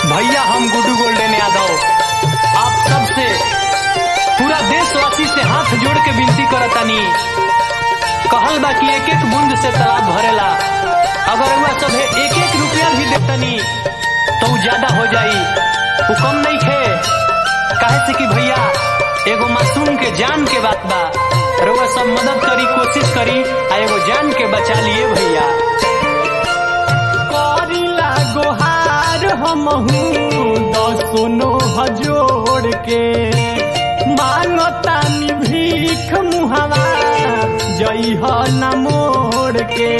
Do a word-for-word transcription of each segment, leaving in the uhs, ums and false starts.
भैया हम गुड्डू गोल्डन यादव आप सबसे पूरा देशवासी से हाथ जोड़ के विनती करतानी। कहल बा कि एक एक बूंद से तालाब भरेला, अगर वह सब एक एक रुपया भी देतनी तो ज्यादा हो जाई, वो कम नहीं खे। काहे से कि भैया एगो मासूम के जान के बात बा, रउआ सब मदद करी, कोशिश करी आ एगो जान के बचा लिए भैया। करीला गोहार हमहू दसो नोह जोड़ के, मांगतानी भीख मुहावा जइह न मोड़ के।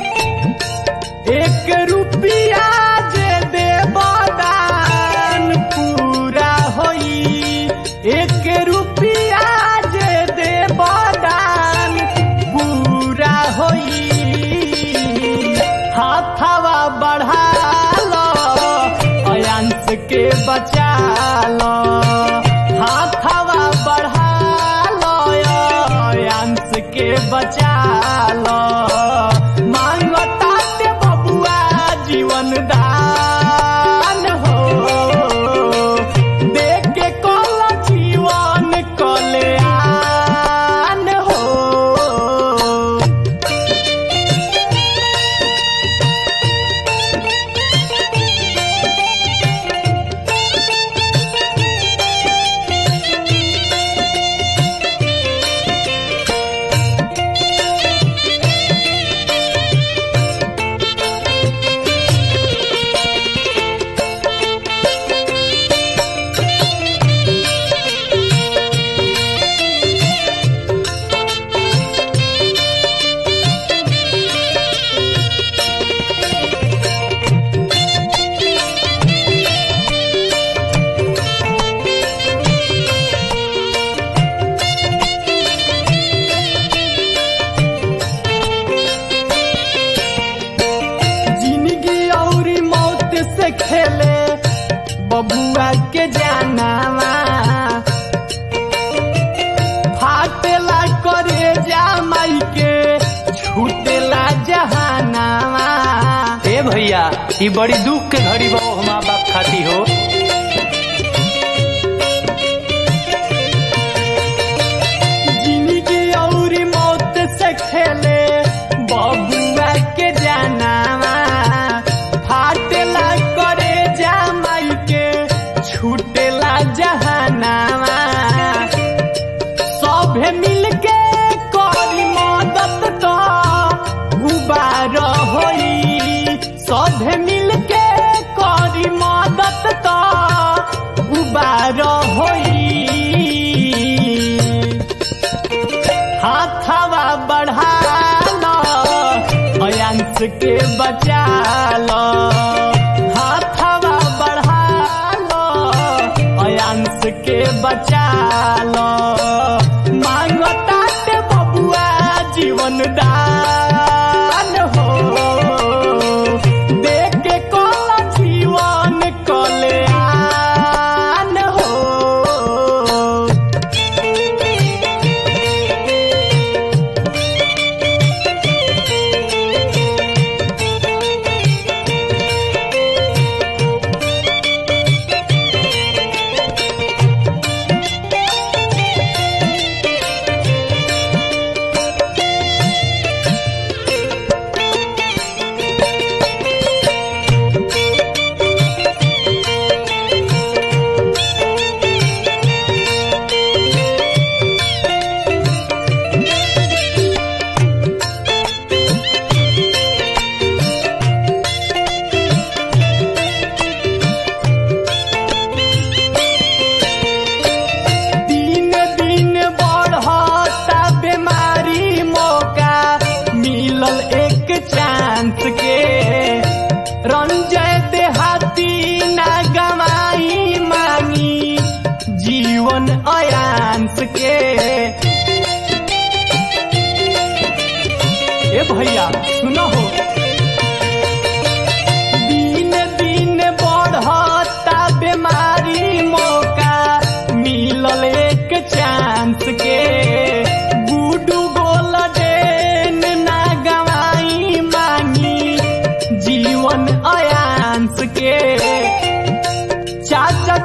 एक रुपया जे देब दान पूरा होई, एक रुपया जे देब दान पूरा होई। हाथवा बढ़ा लो अंश के बचा लो, हाथवा बढ़ा लो अंश के बचा लो। मांगता ते बबुआ जीवन दान हो, देख के कल जीवन कल्याण हो। खेले बबुआ के जानावा, फाटेला करे जामाई के छूटेला जहानावा। ए भैया ये बड़ी दुख के घड़ी बा माँ बाप खाती हो। जिंदगी और मौत से खेले बबुआ के जानावा, फाटेला करे जामाई के छूटेला जहानावा। सभे मिलके करी मदद तो गुबार होई, सभे मिलके करी मदद तो गुबार होई। हाथवा बढ़ा लो अंश के बचा लो, हाथवा बढ़ा लो अंश के बचा लो। मांगता ते बबुआ जीवन दान हो, देख के कल जीवन कल्याण हो।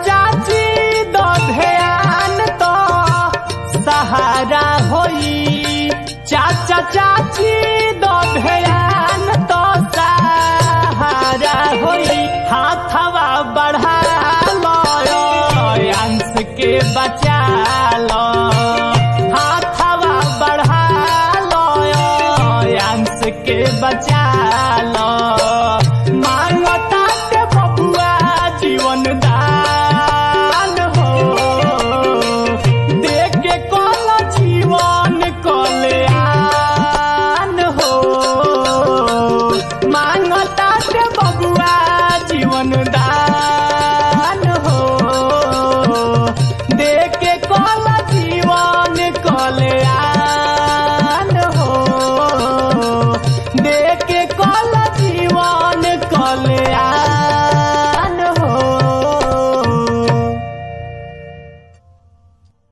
चाची दो ध्यान तो सहारा होई चाचा चाची दो ध्यान